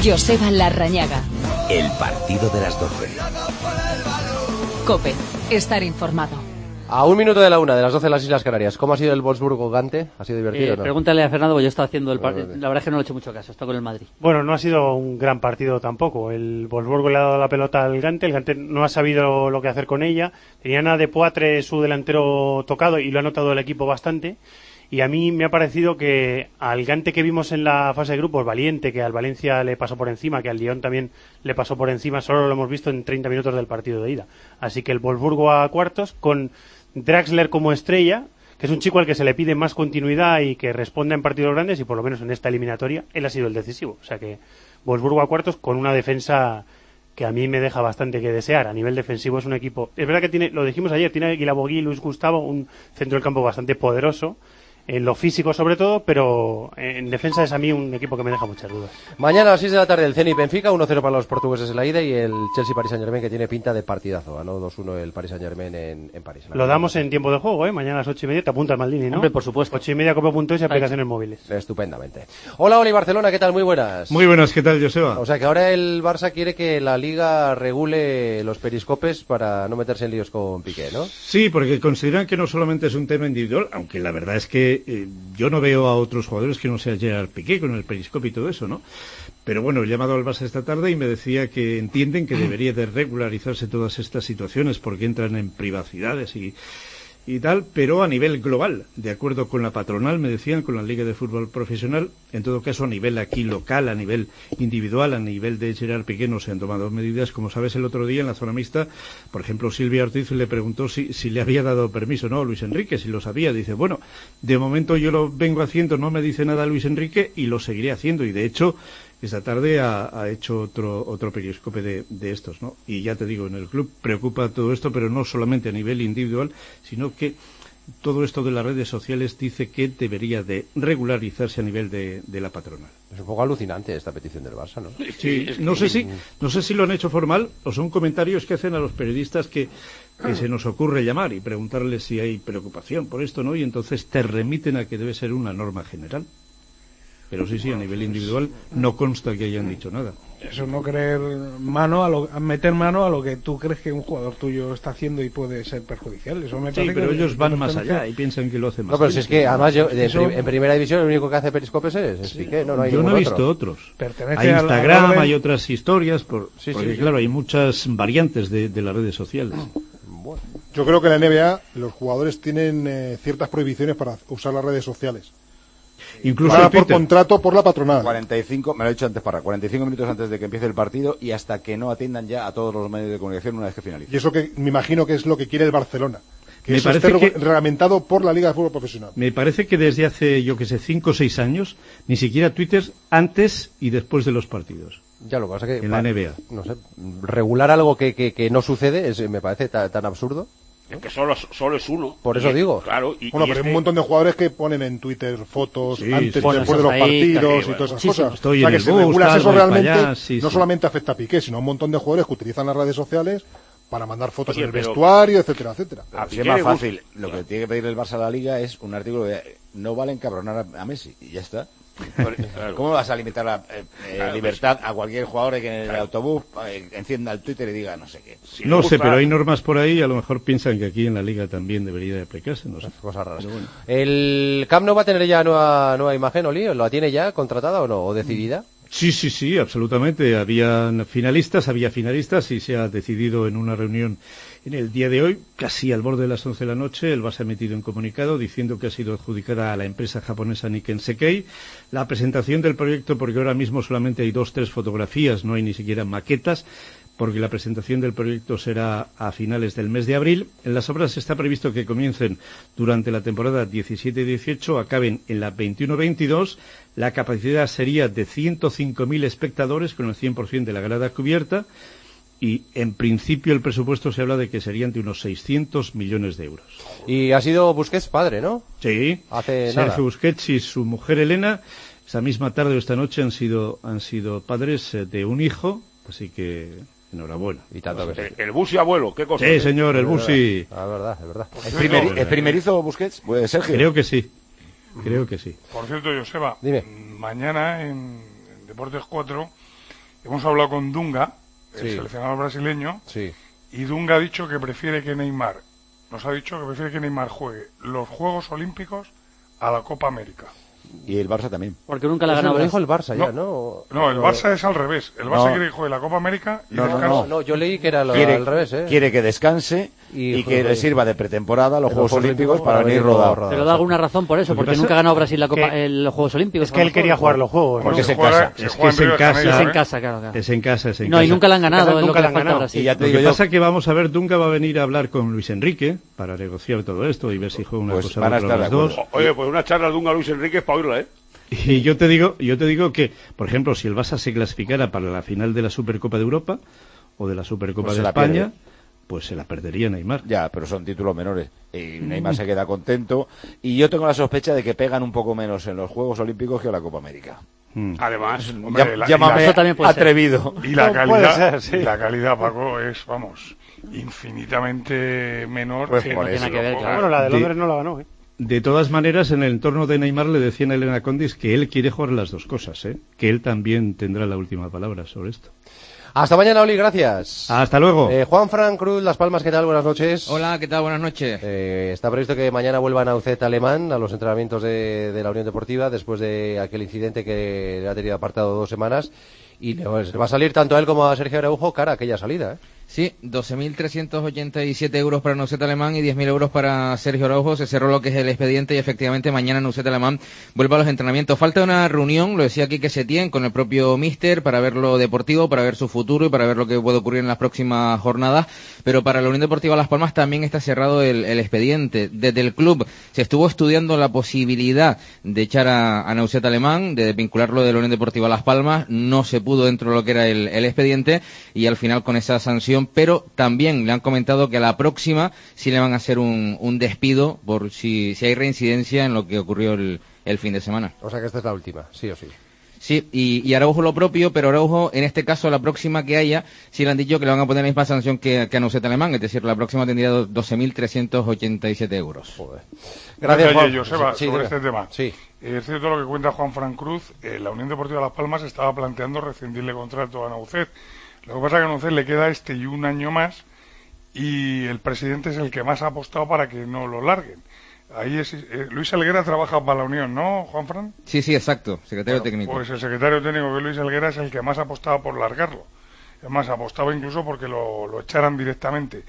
Joseba Larrañaga. El partido de las 12. COPE. Estar informado. A 1 minuto de la 1 de las 12 de las Islas Canarias. ¿Cómo ha sido el Wolfsburgo-Gante? ¿Ha sido divertido, no? Pregúntale a Fernando, porque yo estaba haciendo el partido. La verdad es que no le he hecho mucho caso, está con el Madrid. Bueno, no ha sido un gran partido tampoco. El Wolfsburgo le ha dado la pelota al Gante. El Gante no ha sabido lo que hacer con ella. Tenían a De Poitre, su delantero, tocado, y lo ha notado el equipo bastante. Y a mí me ha parecido que al Gante que vimos en la fase de grupos, valiente, que al Valencia le pasó por encima, que al Lyon también le pasó por encima, solo lo hemos visto en 30 minutos del partido de ida. Así que el Wolfsburgo a cuartos, con Draxler como estrella, que es un chico al que se le pide más continuidad y que responda en partidos grandes, y por lo menos en esta eliminatoria él ha sido el decisivo. O sea que Wolfsburgo a cuartos con una defensa que a mí me deja bastante que desear. A nivel defensivo es un equipo, es verdad que tiene, lo dijimos ayer, tiene a Guilabogui y Luis Gustavo, un centro del campo bastante poderoso, en lo físico sobre todo, pero en defensa es a mí un equipo que me deja muchas dudas. Mañana a las 6 de la tarde el Zenit Benfica, 1-0 para los portugueses en la ida, y el Chelsea Paris Saint-Germain, que tiene pinta de partidazo. Ganó 2-1 el Paris Saint-Germain en París. Lo damos en tiempo de juego, mañana a las 8:30, te apuntas, Maldini, ¿no? Hombre, por supuesto. 8:30 cope.es y aplicaciones móviles. Estupendamente. Hola, Oli Barcelona, ¿qué tal? Muy buenas. Muy buenas, ¿qué tal, Joseba? O sea que ahora el Barça quiere que la Liga regule los periscopes para no meterse en líos con Piqué, ¿no? Sí, porque consideran que no solamente es un tema individual, aunque la verdad es que yo no veo a otros jugadores que no sea Gerard Piqué con el periscopio y todo eso, ¿no? Pero bueno, he llamado al Barça esta tarde y me decía que entienden que debería de regularizarse todas estas situaciones porque entran en privacidades y tal, pero a nivel global, de acuerdo con la patronal, me decían, con la Liga de Fútbol Profesional, en todo caso a nivel aquí local, a nivel individual, a nivel de Gerard Piqué no se han tomado medidas. Como sabes, el otro día en la zona mixta, por ejemplo, Silvia Ortiz le preguntó si le había dado permiso, ¿no? Luis Enrique, si lo sabía. Dice, bueno, de momento yo lo vengo haciendo, no me dice nada Luis Enrique y lo seguiré haciendo. Y de hecho, esta tarde ha hecho otro periscope de estos, ¿no? Y ya te digo, en el club preocupa todo esto, pero no solamente a nivel individual, sino que todo esto de las redes sociales dice que debería de regularizarse a nivel de la patronal. Es un poco alucinante esta petición del Barça, ¿no? Sí, no sé si lo han hecho formal o son comentarios que hacen a los periodistas que se nos ocurre llamar y preguntarles si hay preocupación por esto, ¿no? Y entonces te remiten a que debe ser una norma general. Pero sí, a nivel individual no consta que hayan dicho nada. Eso no meter mano a lo que tú crees que un jugador tuyo está haciendo y puede ser perjudicial. Eso me parece pero ellos van más allá y piensan que lo hacen más. No, pero si es que además yo en primera división el único que hace periscopes es Piqué, no hay yo no he visto otros. Hay Instagram, hay otras historias, porque claro, hay muchas variantes de las redes sociales. Bueno. Yo creo que en la NBA los jugadores tienen ciertas prohibiciones para usar las redes sociales. Incluso por contrato por la patronal. 45, me lo he dicho antes, 45 minutos antes de que empiece el partido y hasta que no atiendan ya a todos los medios de comunicación una vez que finalice. Y eso que me imagino que es lo que quiere el Barcelona. Que eso esté reglamentado por la Liga de Fútbol Profesional. Me parece que desde hace, 5 o 6 años, ni siquiera Twitter antes y después de los partidos. Ya lo que pasa que en la NBA. No sé, regular algo que no sucede me parece tan absurdo. Es que solo es uno. Por eso digo. Claro, pero hay un montón de jugadores que ponen en Twitter fotos antes y después de los partidos y todas esas cosas. O sea, que si regulas eso realmente, no sí. solamente afecta a Piqué, sino a un montón de jugadores que utilizan las redes sociales para mandar fotos en el vestuario, etcétera, etcétera. Es más fácil. Lo que tiene que pedir el Barça a la Liga es un artículo de no vale encabronar a Messi y ya está. ¿Cómo vas a limitar la libertad a cualquier jugador que en el autobús encienda el Twitter y diga no sé qué? No sé, pero hay normas por ahí, a lo mejor piensan que aquí en la Liga también debería de aplicarse, no sé. Cosas raras. Bueno. ¿El Camp Nou va a tener ya nueva imagen, Oli? ¿La tiene ya contratada o no? ¿O decidida? Sí, absolutamente. Había finalistas y se ha decidido en una reunión en el día de hoy, casi al borde de las 11 de la noche, el Barça ha emitido un comunicado diciendo que ha sido adjudicada a la empresa japonesa Nikken Sekkei la presentación del proyecto, porque ahora mismo solamente hay 2-3 fotografías, no hay ni siquiera maquetas, porque la presentación del proyecto será a finales del mes de abril. En las obras está previsto que comiencen durante la temporada 17-18, acaben en la 21-22. La capacidad sería de 105.000 espectadores con el 100% de la grada cubierta. Y en principio el presupuesto se habla de que serían de unos 600 millones de euros. Y ha sido Busquets padre, ¿no? Sí, Sergio Busquets y su mujer Elena, esta misma tarde o esta noche han sido padres de un hijo, así que enhorabuena. Y tanto que el Busi abuelo, qué cosa. Sí, señor, el Busi. Es verdad. ¿El primerizo Busquets? Pues Sergio. Creo que sí. Por cierto, Joseba, dime. Mañana en Deportes 4 hemos hablado con Dunga, el seleccionador brasileño, y Dunga ha dicho que prefiere que Neymar, juegue los Juegos Olímpicos a la Copa América. Y el Barça también. Porque nunca la ha ganado. Lo dijo el Barça ya, ¿no? No, el Barça es al revés. El Barça quiere que juegue la Copa América y descanse. No, yo leí que era al revés, ¿eh? Quiere que descanse y que le sirva de pretemporada a los Juegos Olímpicos para venir rodado. Pero da alguna razón por eso, porque nunca ha ganado Brasil los Juegos Olímpicos. Es que él quería jugar los Juegos. Porque es en casa. Es que es en casa. Es en casa, claro. Es en casa, es en casa. No, y nunca la han ganado. Nunca la han ganado. Lo que pasa es que vamos a ver, Dunga va a venir a hablar con Luis Enrique para negociar todo esto y ver si juega una cosa u otra los dos. Oye, pues una charla de Dunga a Luis Enrique es para oírla, ¿eh? Y yo te digo que, por ejemplo, si el Barça se clasificara para la final de la Supercopa de Europa o de la Supercopa de España, pues se la perdería Neymar. Ya, pero son títulos menores. Y Neymar se queda contento. Y yo tengo la sospecha de que pegan un poco menos en los Juegos Olímpicos que en la Copa América. Además, llámame atrevido. Y la calidad, la calidad, Paco, es, vamos, infinitamente menor. Pues que por eso. Bueno, la de Londres no la ganó, ¿eh? De todas maneras, en el entorno de Neymar le decían a Elena Condis que él quiere jugar las dos cosas, que él también tendrá la última palabra sobre esto. Hasta mañana, Oli, gracias. Hasta luego. Juan Fran Cruz, Las Palmas, ¿qué tal? Buenas noches. Hola, ¿qué tal? Buenas noches. Está previsto que mañana vuelva Naucet Alemán a los entrenamientos de la Unión Deportiva después de aquel incidente que le ha tenido apartado 2 semanas. Y le va a salir tanto a él como a Sergio Araujo cara a aquella salida, ¿eh? Sí, 12.387 euros para Naucet Alemán y 10.000 euros para Sergio Araujo. Se cerró lo que es el expediente y efectivamente mañana Naucet Alemán vuelve a los entrenamientos. Falta una reunión, lo decía Quique Setién, con el propio míster para ver lo deportivo, para ver su futuro y para ver lo que puede ocurrir en las próximas jornadas. Pero para la Unión Deportiva Las Palmas también está cerrado el expediente. Desde el club se estuvo estudiando la posibilidad de echar a Naucet Alemán, de vincularlo de la Unión Deportiva Las Palmas. No se pudo dentro de lo que era el expediente y al final con esa sanción, pero también le han comentado que a la próxima sí le van a hacer un despido por si hay reincidencia en lo que ocurrió el fin de semana. O sea que esta es la última, sí o sí. Sí, y Araujo lo propio, pero Araujo, en este caso, la próxima que haya, sí le han dicho que le van a poner la misma sanción que a Naucet Alemán, es decir, la próxima tendría 12.387 euros. Joder. Gracias, Juan. Joseba, sobre este tema. Sí. Es cierto lo que cuenta Juan Fran Cruz, la Unión Deportiva Las Palmas estaba planteando rescindirle contrato a Naucet. Lo que pasa es que a Naucet le queda y un año más, y el presidente es el que más ha apostado para que no lo larguen. Ahí es Luis Helguera trabaja para la Unión, ¿no, Juan Fran? Sí, exacto, secretario técnico. Pues el secretario técnico, que Luis Helguera, es el que más apostaba por largarlo. Además, apostaba incluso porque lo echaran directamente.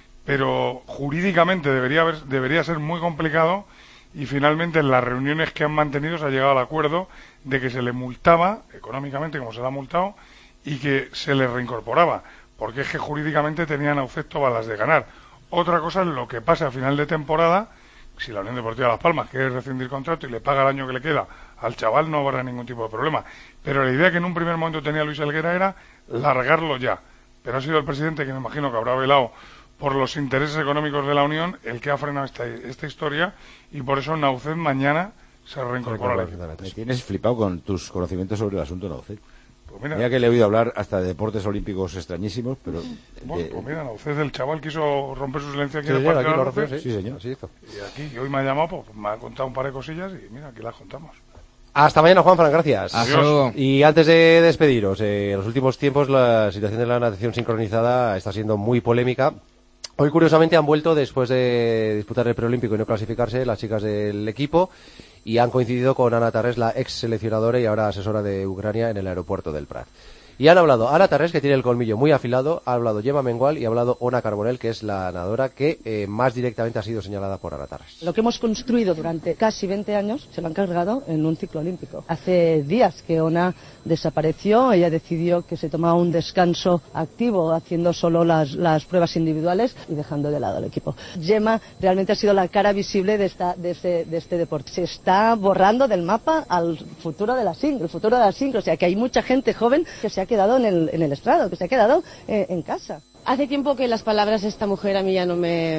Pero jurídicamente debería ser muy complicado, y finalmente en las reuniones que han mantenido se ha llegado al acuerdo de que se le multaba económicamente, como se le ha multado, y que se le reincorporaba, porque es que jurídicamente tenían efecto balas de ganar. Otra cosa es lo que pasa a final de temporada. Si la Unión Deportiva Las Palmas quiere rescindir contrato y le paga el año que le queda al chaval, no habrá ningún tipo de problema. Pero la idea que en un primer momento tenía Luis Helguera era largarlo ya. Pero ha sido el presidente, que me imagino que habrá velado por los intereses económicos de la Unión, el que ha frenado esta historia, y por eso Naucet mañana se reincorpora. Me tienes flipado con tus conocimientos sobre el asunto Naucet. Pues mira que le he oído hablar hasta de deportes olímpicos extrañísimos, pero... Bueno, pues mira, Naucet, el chaval quiso romper su silencio aquí en el partido aquí de lo Naucet. Sí, señor, así hizo. Y aquí, hoy me ha llamado, pues me ha contado un par de cosillas y mira, aquí las contamos. Hasta mañana, Juanfran, gracias. Adiós. Y antes de despediros, en los últimos tiempos la situación de la natación sincronizada está siendo muy polémica. Hoy, curiosamente, han vuelto después de disputar el preolímpico y no clasificarse las chicas del equipo, y han coincidido con Ana Tarrés, la ex seleccionadora y ahora asesora de Ucrania, en el aeropuerto del Prat. Y han hablado Ana Tarrés, que tiene el colmillo muy afilado, ha hablado Gemma Mengual y ha hablado Ona Carbonell, que es la nadadora que más directamente ha sido señalada por Ana Tarrés. Lo que hemos construido durante casi 20 años se lo han cargado en un ciclo olímpico. Hace días que Ona desapareció, ella decidió que se tomaba un descanso activo haciendo solo las pruebas individuales y dejando de lado al equipo. Gemma realmente ha sido la cara visible de este deporte. Se está borrando del mapa al futuro de la sincro, o sea que hay mucha gente joven que se ha quedado en el estrado, que se ha quedado en casa. Hace tiempo que las palabras de esta mujer a mí ya no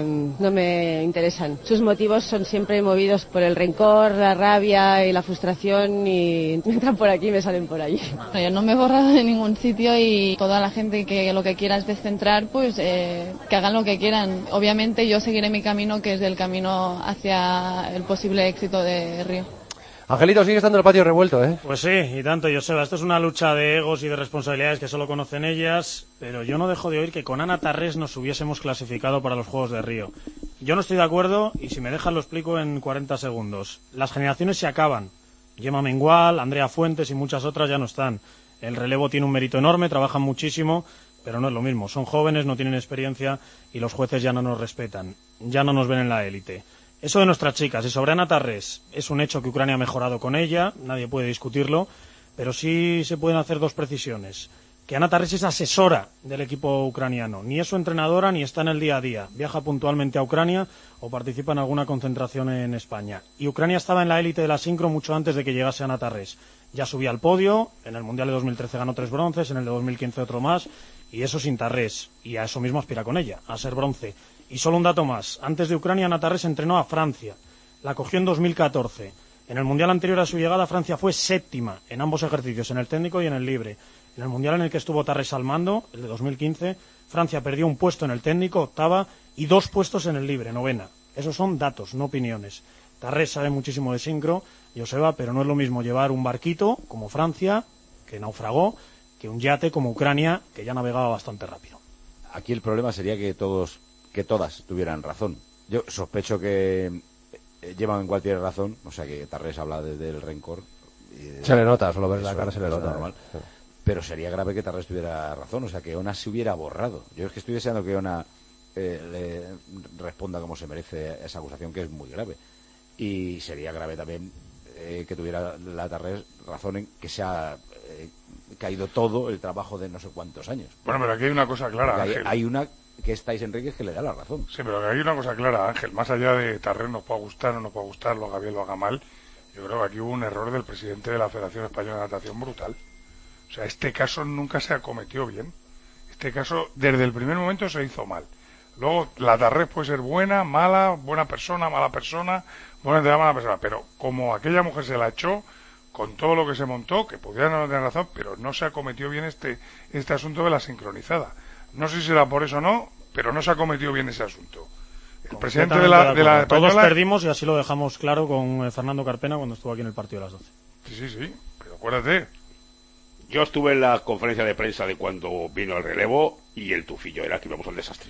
me interesan. Sus motivos son siempre movidos por el rencor, la rabia y la frustración, y me entran por aquí y me salen por allí. Yo no me he borrado de ningún sitio, y toda la gente que lo que quiera es descentrar, pues que hagan lo que quieran. Obviamente yo seguiré mi camino, que es el camino hacia el posible éxito de Río. Angelito, sigue estando el patio revuelto, ¿eh? Pues sí, y tanto, Joseba. Esto es una lucha de egos y de responsabilidades que solo conocen ellas, pero yo no dejo de oír que con Ana Tarrés nos hubiésemos clasificado para los Juegos de Río. Yo no estoy de acuerdo, y si me dejan lo explico en 40 segundos. Las generaciones se acaban. Gemma Mengual, Andrea Fuentes y muchas otras ya no están. El relevo tiene un mérito enorme, trabajan muchísimo, pero no es lo mismo. Son jóvenes, no tienen experiencia y los jueces ya no nos respetan. Ya no nos ven en la élite. Eso de nuestras chicas. Y sobre Ana Tarrés, es un hecho que Ucrania ha mejorado con ella, nadie puede discutirlo, pero sí se pueden hacer dos precisiones. Que Ana Tarrés es asesora del equipo ucraniano. Ni es su entrenadora ni está en el día a día. Viaja puntualmente a Ucrania o participa en alguna concentración en España. Y Ucrania estaba en la élite de la sincro mucho antes de que llegase Ana Tarrés. Ya subía al podio, en el Mundial de 2013 ganó 3 bronces, en el de 2015 otro más, y eso sin Tarrés. Y a eso mismo aspira con ella, a ser bronce. Y solo un dato más. Antes de Ucrania, Ana Tarrés entrenó a Francia. La cogió en 2014. En el Mundial anterior a su llegada, Francia fue séptima en ambos ejercicios, en el técnico y en el libre. En el Mundial en el que estuvo Tarrés al mando, el de 2015, Francia perdió un puesto en el técnico, octava, y 2 puestos en el libre, novena. Esos son datos, no opiniones. Tarrés sabe muchísimo de sincro, Joseba, pero no es lo mismo llevar un barquito, como Francia, que naufragó, que un yate como Ucrania, que ya navegaba bastante rápido. Aquí el problema sería que todas tuvieran razón. Yo sospecho que Gemma Mengual tiene razón, o sea que Tarrés habla desde el rencor. Se le nota, solo ver la cara se le nota. Normal. Pero sería grave que Tarrés tuviera razón, o sea que Ona se hubiera borrado. Yo es que estoy deseando que Ona le responda como se merece esa acusación, que es muy grave. Y sería grave también que tuviera la Tarrés razón en que se ha caído todo el trabajo de no sé cuántos años. Bueno, pero aquí hay una cosa clara, Ángel. Hay una que es Thais Enríquez que le da la razón. Sí, pero hay una cosa clara, Ángel. Más allá de Tarrés nos pueda gustar o no nos pueda gustar, lo haga bien, lo haga mal, yo creo que aquí hubo un error del presidente de la Federación Española de Natación brutal. O sea, este caso nunca se acometió bien. Este caso, desde el primer momento, se hizo mal. Luego, la Tarrés puede ser buena, mala, buena persona, mala persona, buena entidad, mala persona. Pero como aquella mujer se la echó, con todo lo que se montó, que pudiera no tener razón, pero no se acometió bien este asunto de la sincronizada. No sé si será por eso o no, pero no se acometió bien ese asunto. El presidente de la española... Todos perdimos y así lo dejamos claro con Fernando Carpena cuando estuvo aquí en el partido de las 12. Sí, pero acuérdate... Yo estuve en la conferencia de prensa de cuando vino el relevo y el tufillo era que íbamos al desastre.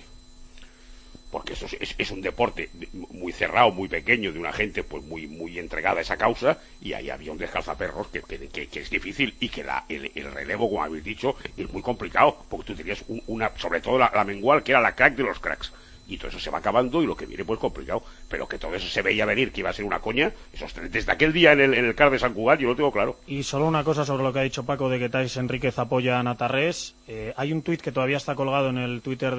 Porque eso es un deporte muy cerrado, muy pequeño, de una gente pues muy entregada a esa causa, y ahí había un descalzaperros que es difícil, y que el relevo, como habéis dicho, es muy complicado, porque tú tenías sobre todo la Mengual, que era la crack de los cracks. Y todo eso se va acabando y lo que viene pues complicado. Pero que todo eso se veía venir, que iba a ser una coña, desde aquel día en el CAR de San Cugat, yo lo tengo claro. Y solo una cosa sobre lo que ha dicho Paco de que Thais Enríquez apoya a Ana Tarrés. Hay un tuit que todavía está colgado en el Twitter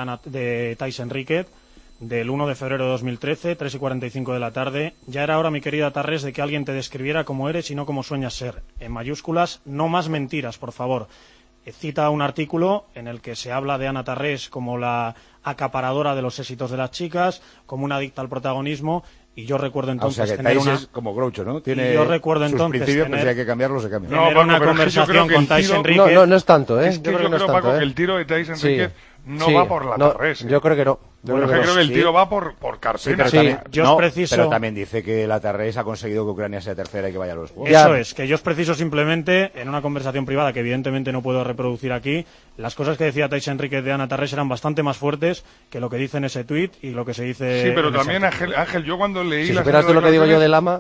de Thais Enríquez, del 1 de febrero de 2013, 3:45 de la tarde. Ya era hora, mi querida Tarrés, de que alguien te describiera como eres y no como sueñas ser. En mayúsculas, no más mentiras, por favor. Cita un artículo en el que se habla de Ana Tarrés como la acaparadora de los éxitos de las chicas, como una adicta al protagonismo, y yo recuerdo entonces o sea que Thais es como Groucho, ¿no? Tiene yo recuerdo sus entonces principios, pero si hay que cambiarlos, se cambian. Tener una conversación con Thais Enríquez. No es tanto, ¿eh? Es que yo creo, Paco, que el tiro de Thais Enríquez no va por la Tarrés. Yo creo que no. Yo creo que el tiro va por Carpena. Pero también dice que la Tarrés ha conseguido que Ucrania sea tercera y que vaya a los Juegos. Eso es, que yo os preciso simplemente, en una conversación privada que evidentemente no puedo reproducir aquí, las cosas que decía Thais Enríquez de Ana Tarrés eran bastante más fuertes que lo que dice en ese tuit y lo que se dice... Sí, pero también, Ángel, yo cuando leí las declaraciones... lo que digo yo del AMA...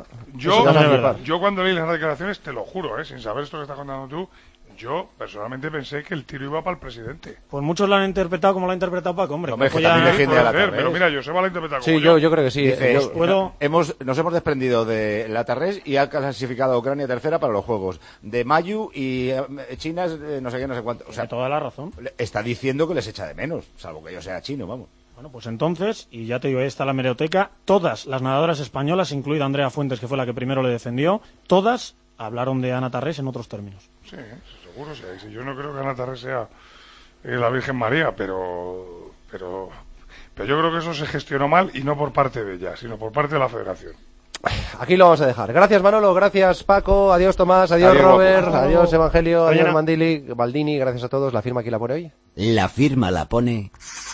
Yo cuando leí las declaraciones, te lo juro, sin saber esto que estás contando tú, yo personalmente pensé que el tiro iba para el presidente. Pues muchos lo han interpretado como lo ha interpretado Paco, hombre. Pero mira, Joseba lo ha interpretado como yo creo que sí. Dice, nos hemos desprendido de la Tarrés y ha clasificado a Ucrania tercera para los Juegos. De Mayu y China, no sé qué, no sé cuánto. O sea, toda la razón. Está diciendo que les echa de menos, salvo que yo sea chino, vamos. Bueno, pues entonces, y ya te digo, ahí está la hemeroteca, todas las nadadoras españolas, incluida Andrea Fuentes, que fue la que primero le defendió, todas hablaron de Ana Tarrés en otros términos. Sí, seguro, sí. Yo no creo que Ana Tarrés sea la Virgen María, pero yo creo que eso se gestionó mal, y no por parte de ella, sino por parte de la Federación. Aquí lo vamos a dejar. Gracias, Manolo, gracias, Paco, adiós, Tomás, adiós, Robert, adiós, Evangelio, adiós, Maldini, gracias a todos. La firma aquí la pone hoy. La firma la pone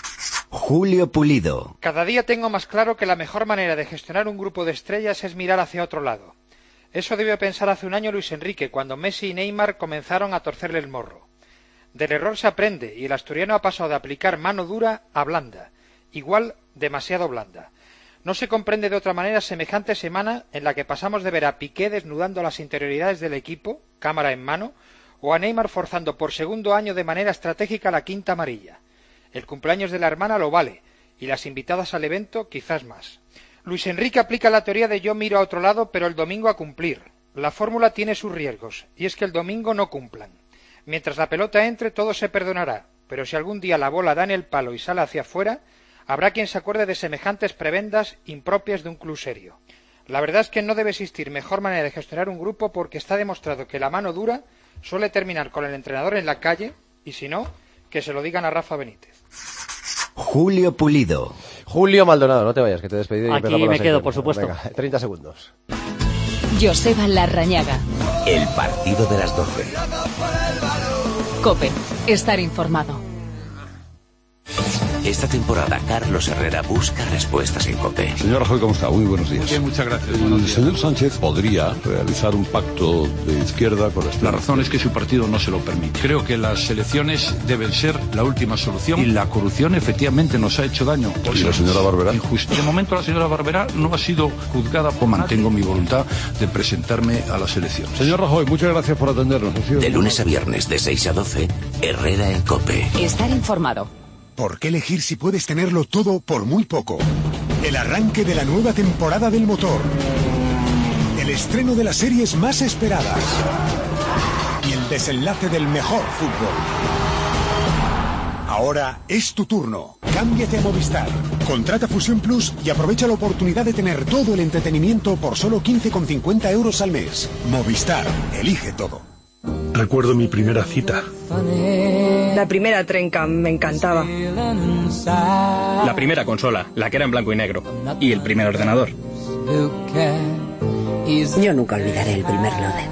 Julio Pulido. Cada día tengo más claro que la mejor manera de gestionar un grupo de estrellas es mirar hacia otro lado. Eso debió pensar hace un año Luis Enrique, cuando Messi y Neymar comenzaron a torcerle el morro. Del error se aprende, y el asturiano ha pasado de aplicar mano dura a blanda, igual demasiado blanda. No se comprende de otra manera semejante semana en la que pasamos de ver a Piqué desnudando las interioridades del equipo, cámara en mano, o a Neymar forzando por segundo año de manera estratégica la quinta amarilla. El cumpleaños de la hermana lo vale, y las invitadas al evento quizás más. Luis Enrique aplica la teoría de yo miro a otro lado, pero el domingo a cumplir. La fórmula tiene sus riesgos, y es que el domingo no cumplan. Mientras la pelota entre, todo se perdonará, pero si algún día la bola da en el palo y sale hacia afuera, habrá quien se acuerde de semejantes prebendas impropias de un club serio. La verdad es que no debe existir mejor manera de gestionar un grupo, porque está demostrado que la mano dura suele terminar con el entrenador en la calle, y si no, que se lo digan a Rafa Benítez. Julio Pulido. Julio Maldonado, no te vayas, que te he despedido. Y aquí me quedo, por supuesto. Venga, 30 segundos. Joseba Larrañaga. El partido de las 12. COPE. Estar informado. Esta temporada Carlos Herrera busca respuestas en COPE. Señor Rajoy, ¿cómo está? Muy buenos días. Bien, muchas gracias. El señor Sánchez podría realizar un pacto de izquierda con la La razón es que su partido no se lo permite. Creo que las elecciones deben ser la última solución y la corrupción efectivamente nos ha hecho daño. ¿Y la señora Barberá? De momento la señora Barberá no ha sido juzgada. Mantengo mi voluntad de presentarme a las elecciones. Señor Rajoy, muchas gracias por atendernos. De lunes a viernes de 6 a 12, Herrera en COPE. Estar informado. ¿Por qué elegir si puedes tenerlo todo por muy poco? El arranque de la nueva temporada del motor. El estreno de las series más esperadas. Y el desenlace del mejor fútbol. Ahora es tu turno. Cámbiate a Movistar. Contrata Fusión Plus y aprovecha la oportunidad de tener todo el entretenimiento por solo 15,50 euros al mes. Movistar. Elige todo. Recuerdo mi primera cita. La primera trenca me encantaba. La primera consola, la que era en blanco y negro. Y el primer ordenador. Yo nunca olvidaré el primer lode.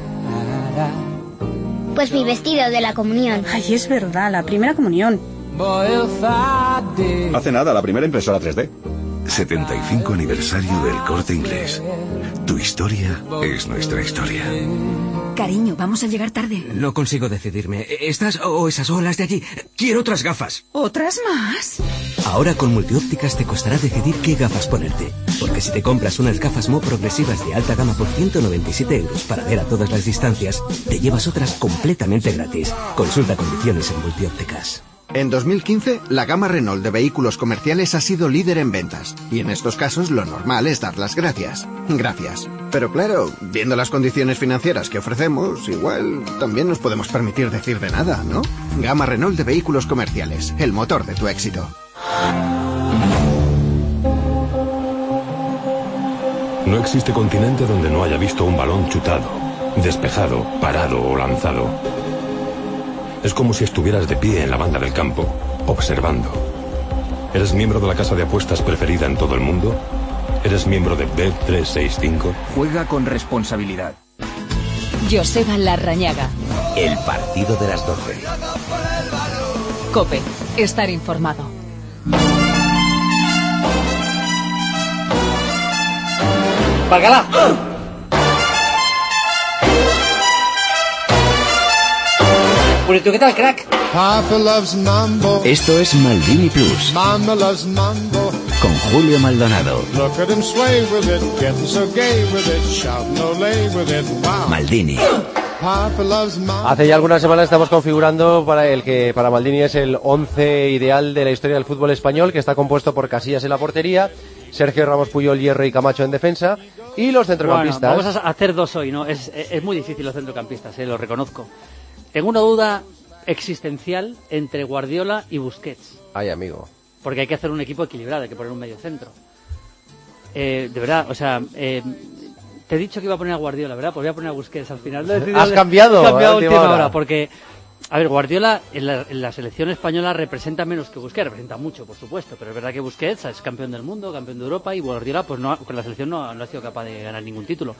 Pues mi vestido de la comunión. Ay, es verdad, la primera comunión. Hace nada, la primera impresora 3D. 75 aniversario del Corte Inglés. Tu historia es nuestra historia. Cariño, vamos a llegar tarde. No consigo decidirme. ¿Estas o esas olas de allí? Quiero otras gafas. ¿Otras más? Ahora con Multiópticas te costará decidir qué gafas ponerte. Porque si te compras unas gafas Mo progresivas de alta gama por 197 euros para ver a todas las distancias, te llevas otras completamente gratis. Consulta condiciones en Multiópticas. En 2015, la gama Renault de vehículos comerciales ha sido líder en ventas. Y en estos casos lo normal es dar las gracias. Gracias. Pero claro, viendo las condiciones financieras que ofrecemos, igual también nos podemos permitir decir de nada, ¿no? Gama Renault de vehículos comerciales, el motor de tu éxito. No existe continente donde no haya visto un balón chutado, despejado, parado o lanzado. Es como si estuvieras de pie en la banda del campo, observando. ¿Eres miembro de la casa de apuestas preferida en todo el mundo? ¿Eres miembro de Bet365? Juega con responsabilidad. Joseba Larrañaga. El partido de las 12. COPE. Estar informado. ¡Párgala! Pues tú, ¿qué tal, crack? Esto es Maldini Plus. Con Julio Maldonado. Maldini. Hace ya algunas semanas estamos configurando para el que para Maldini es el 11 ideal de la historia del fútbol español, que está compuesto por Casillas en la portería, Sergio Ramos, Puyol, Hierro y Camacho en defensa, y los centrocampistas. Bueno, vamos a hacer dos hoy, ¿no? Es muy difícil los centrocampistas, lo reconozco. Tengo una duda existencial entre Guardiola y Busquets. Ay, amigo. Porque hay que hacer un equipo equilibrado, hay que poner un medio centro. De verdad, o sea, te he dicho que iba a poner a Guardiola, ¿verdad? Pues voy a poner a Busquets al final. ¿Has cambiado? He cambiado a última hora, porque, a ver, Guardiola en la selección española representa menos que Busquets, representa mucho, por supuesto, pero es verdad que Busquets es campeón del mundo, campeón de Europa, y Guardiola, pues no, con la selección no ha sido capaz de ganar ningún título.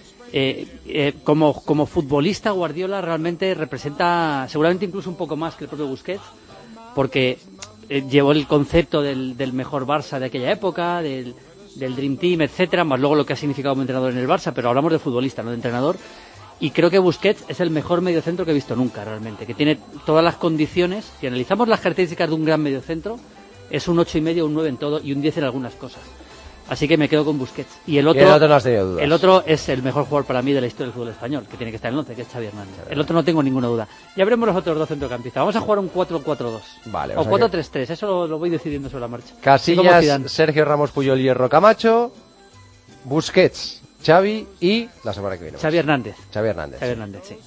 Como futbolista, Guardiola realmente representa seguramente incluso un poco más que el propio Busquets, porque llevó el concepto del mejor Barça de aquella época, del Dream Team, etcétera, más luego lo que ha significado como entrenador en el Barça, pero hablamos de futbolista, no de entrenador. Y creo que Busquets es el mejor mediocentro que he visto nunca, realmente, que tiene todas las condiciones. Si analizamos las características de un gran mediocentro, es un 8,5, un 9 en todo y un 10 en algunas cosas. Así que me quedo con Busquets. Y el otro no has tenido dudas. El otro es el mejor jugador para mí de la historia del fútbol español, que tiene que estar en el 11, que es Xavi Hernández. El otro no tengo ninguna duda. Ya veremos los otros dos centrocampistas. Vamos a jugar un 4-4-2. Vale. O 4-3-3, eso lo voy decidiendo sobre la marcha. Casillas, Sergio Ramos, Puyol, Hierro, Camacho, Busquets, Xavi y la semana que viene. Xavi Hernández. Xavi Hernández, sí.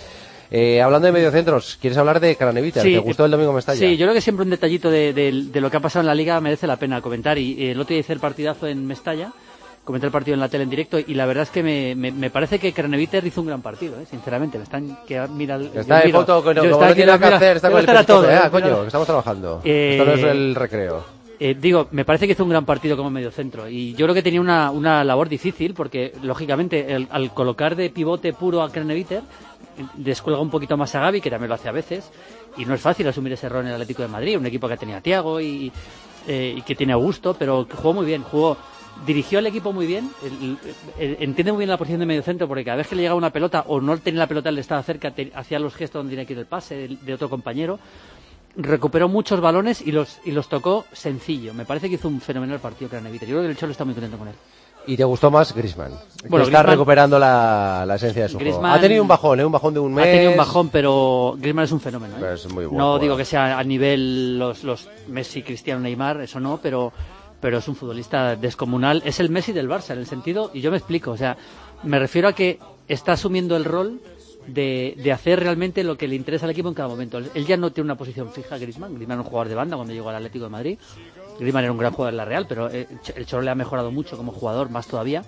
Hablando de mediocentros, ¿quieres hablar de Craneviter? Sí, ¿Te gustó el domingo en Mestalla? Sí, yo creo que siempre un detallito de lo que ha pasado en la Liga merece la pena comentar. Y el otro día hice el partidazo en Mestalla, comenté el partido en la tele en directo, y la verdad es que me parece que Craneviter hizo un gran partido, sinceramente. Me están está en foto, como no tiene nada que hacer, está con el todo, coño, que estamos trabajando. Esto no es el recreo. Me parece que hizo un gran partido como mediocentro, y yo creo que tenía una labor difícil, porque lógicamente al colocar de pivote puro a Craneviter descuelga un poquito más a Gavi, que también lo hace a veces, y no es fácil asumir ese error en el Atlético de Madrid, un equipo que tenía a Thiago y que tiene a Augusto, pero jugó muy bien, dirigió al equipo muy bien, entiende muy bien la posición de mediocentro, porque cada vez que le llegaba una pelota o no tenía la pelota, él estaba cerca, hacía los gestos donde tenía que ir el pase de otro compañero, recuperó muchos balones y los tocó sencillo. Me parece que hizo un fenomenal partido Craneviter. Yo creo que el Cholo está muy contento con él. ¿Y te gustó más Griezmann? Bueno, está recuperando la esencia de su juego. Ha tenido un bajón de un mes. Ha tenido un bajón, pero Griezmann es un fenómeno. Pero es muy bueno. No digo que sea a nivel los Messi, Cristiano, Neymar, eso no, pero es un futbolista descomunal. Es el Messi del Barça, en el sentido, y yo me explico, o sea, me refiero a que está asumiendo el rol de hacer realmente lo que le interesa al equipo en cada momento. Él ya no tiene una posición fija, Griezmann era un jugador de banda cuando llegó al Atlético de Madrid. Griezmann era un gran jugador en la Real, pero el Cholo le ha mejorado mucho como jugador, más todavía,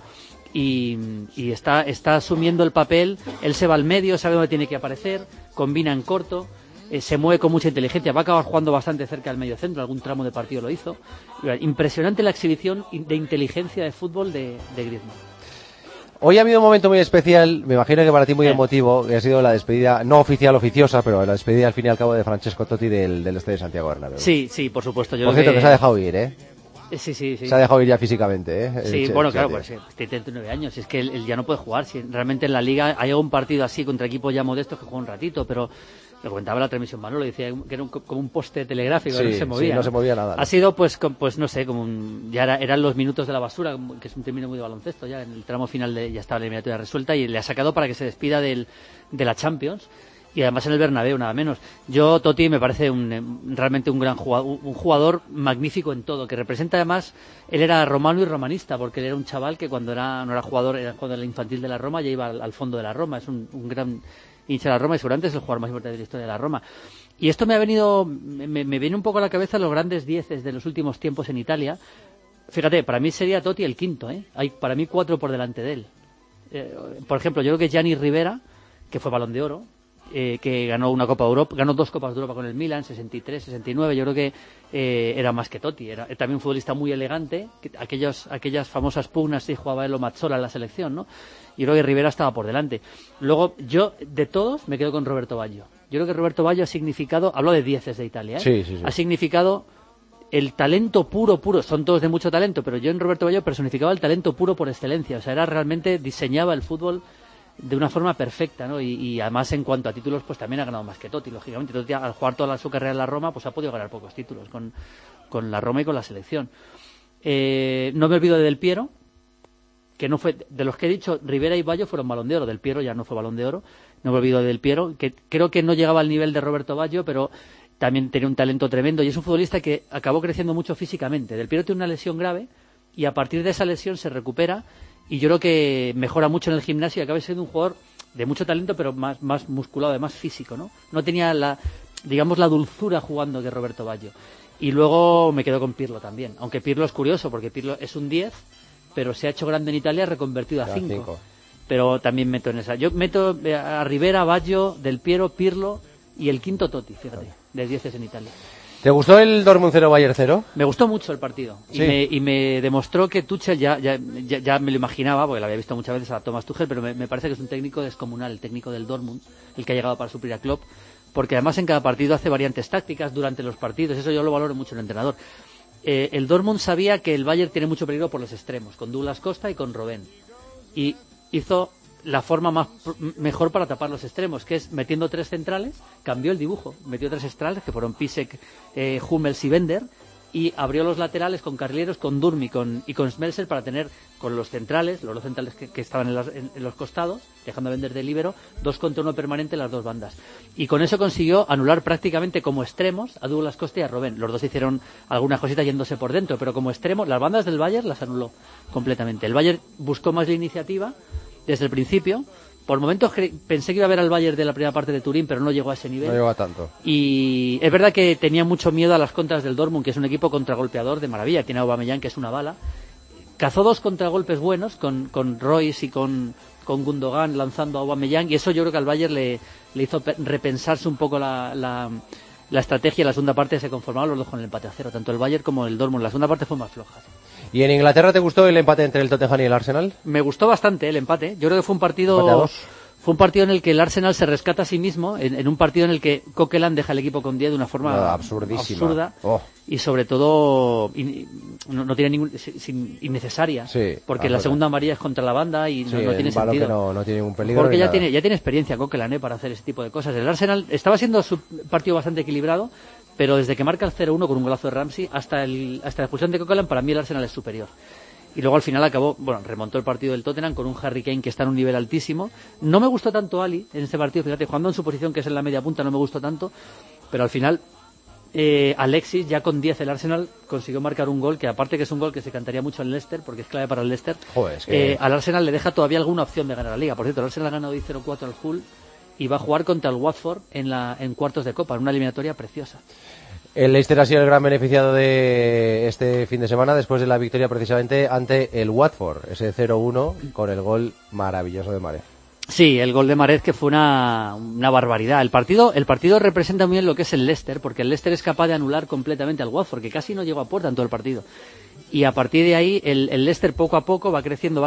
y está asumiendo el papel. Él se va al medio, sabe dónde tiene que aparecer, combina en corto, se mueve con mucha inteligencia, va a acabar jugando bastante cerca del medio centro, algún tramo de partido lo hizo. Impresionante la exhibición de inteligencia de fútbol de Griezmann. Hoy ha habido un momento muy especial, me imagino que para ti muy emotivo, que ha sido la despedida, no oficial, oficiosa, pero la despedida al fin y al cabo de Francesco Totti del Estadio de Santiago Bernabéu. Sí, por supuesto. Por cierto, que se ha dejado ir, ¿eh? Sí. Se ha dejado ir ya físicamente, ¿eh? Sí, bueno, claro, pues tiene 39 años, es que él ya no puede jugar. Si realmente en la Liga ha llegado un partido así contra equipos ya modestos que juega un ratito, pero lo comentaba la transmisión Manolo, decía que era como un poste telegráfico, no se movía. Sí, no se movía nada. Ha sido pues no sé, ya eran los minutos de la basura, que es un término muy de baloncesto, ya en el tramo final ya estaba la eliminatoria resuelta, y le ha sacado para que se despida de la Champions, y además en el Bernabéu, nada menos. Totti me parece realmente un gran jugador, un jugador magnífico en todo, que representa además, él era romano y romanista, porque él era un chaval que cuando no era jugador, era jugador de la infantil de la Roma, ya iba al fondo de la Roma, es un gran hincha de la Roma, y seguramente es el jugador más importante de la historia de la Roma. Y esto me viene un poco a la cabeza los grandes dieces de los últimos tiempos en Italia. Fíjate, para mí sería Totti el quinto, hay para mí 4 por delante de él. Por ejemplo, yo creo que Gianni Rivera, que fue Balón de Oro, que ganó una Copa de Europa, ganó 2 Copas de Europa con el Milan, 63, 69, yo creo que era más que Totti, era también un futbolista muy elegante, aquellas famosas pugnas si jugaba él o Mazzola en la selección, ¿no? Yo creo que Rivera estaba por delante. Luego, yo, de todos, me quedo con Roberto Baggio. Yo creo que Roberto Baggio ha significado, hablo de dieces de Italia, Sí. Ha significado el talento puro, son todos de mucho talento, pero yo en Roberto Baggio personificaba el talento puro por excelencia, o sea, realmente diseñaba el fútbol de una forma perfecta, ¿no? Y además en cuanto a títulos, pues también ha ganado más que Totti, lógicamente. Totti, al jugar toda su carrera en la Roma, pues ha podido ganar pocos títulos con la Roma y con la selección. No me olvido de Del Piero, que no fue, de los que he dicho, Rivera y Baggio fueron Balón de Oro, Del Piero ya no fue Balón de Oro, no me olvido de Del Piero, que creo que no llegaba al nivel de Roberto Baggio, pero también tenía un talento tremendo, y es un futbolista que acabó creciendo mucho físicamente. Del Piero tiene una lesión grave, y a partir de esa lesión se recupera, y yo creo que mejora mucho en el gimnasio y acaba siendo un jugador de mucho talento, pero más musculado, más físico, ¿no? No tenía la dulzura jugando que Roberto Baggio. Y luego me quedo con Pirlo también, aunque Pirlo es curioso, porque Pirlo es un 10, pero se ha hecho grande en Italia, reconvertido a 5. Pero también meto en esa. Yo meto a Rivera, Baggio, Del Piero, Pirlo y el quinto Totti, fíjate, de 10 en Italia. ¿Te gustó el Dortmund 0 Bayern 0? Me gustó mucho el partido. Sí. Y me demostró que Tuchel, ya me lo imaginaba, porque lo había visto muchas veces a Thomas Tuchel, pero me parece que es un técnico descomunal, el técnico del Dortmund, el que ha llegado para suplir a Klopp, porque además en cada partido hace variantes tácticas durante los partidos, eso yo lo valoro mucho en el entrenador. el Dortmund sabía que el Bayern tiene mucho peligro por los extremos, con Douglas Costa y con Robben. Y hizo la forma mejor para tapar los extremos, que es metiendo 3 centrales, cambió el dibujo, metió 3 centrales, que fueron Pisek, Hummels y Bender, y abrió los laterales con carrileros, con Durm y con Schmelzer, para tener con los centrales, los 2 centrales que estaban en los costados, dejando a Bender de líbero, 2 contra 1 permanente en las 2 bandas. Y con eso consiguió anular prácticamente como extremos a Douglas Costa y a Robben. Los dos hicieron algunas cositas yéndose por dentro, pero como extremos, las bandas del Bayern las anuló completamente. El Bayern buscó más la iniciativa desde el principio. Por momentos pensé que iba a ver al Bayern de la primera parte de Turín, pero no llegó a ese nivel. No llegó a tanto. Y es verdad que tenía mucho miedo a las contras del Dortmund, que es un equipo contragolpeador de maravilla. Tiene a Aubameyang, que es una bala. Cazó 2 contragolpes buenos con Royce y con Gundogan lanzando a Aubameyang, y eso yo creo que al Bayern le hizo repensarse un poco la estrategia. En la segunda parte se conformaron los dos con el empate a 0, tanto el Bayern como el Dortmund. La segunda parte fue más floja. ¿Y en Inglaterra te gustó el empate entre el Tottenham y el Arsenal? Me gustó bastante el empate. Yo creo que fue un partido en el que el Arsenal se rescata a sí mismo, en un partido en el que Coquelin deja el equipo con 10 de una forma absurda y sobre todo no tiene innecesaria, porque la segunda amarilla es contra la banda y no tiene sentido. Que no tiene ningún peligro. Porque ya tiene experiencia Coquelin para hacer ese tipo de cosas. El Arsenal estaba siendo su partido bastante equilibrado, pero desde que marca el 0-1 con un golazo de Ramsey hasta la expulsión de Coquelin, para mí el Arsenal es superior. Y luego al final remontó el partido del Tottenham con un Harry Kane que está en un nivel altísimo. No me gustó tanto Ali en este partido, fíjate, jugando en su posición, que es en la media punta, no me gustó tanto, pero al final Alexis, ya con 10 el Arsenal consiguió marcar un gol, que aparte que es un gol que se cantaría mucho en Leicester, porque es clave para el Leicester. Al Arsenal le deja todavía alguna opción de ganar la Liga. Por cierto, el Arsenal ha ganado 0-4 al Hull y va a jugar contra el Watford en cuartos de Copa, en una eliminatoria preciosa. El Leicester ha sido el gran beneficiado de este fin de semana, después de la victoria precisamente ante el Watford, ese 0-1 con el gol maravilloso de Mahrez. Sí, el gol de Mahrez, que fue una barbaridad. El partido representa muy bien lo que es el Leicester, porque el Leicester es capaz de anular completamente al Watford, que casi no llegó a puerta en todo el partido. Y a partir de ahí, el Leicester poco a poco va creciendo.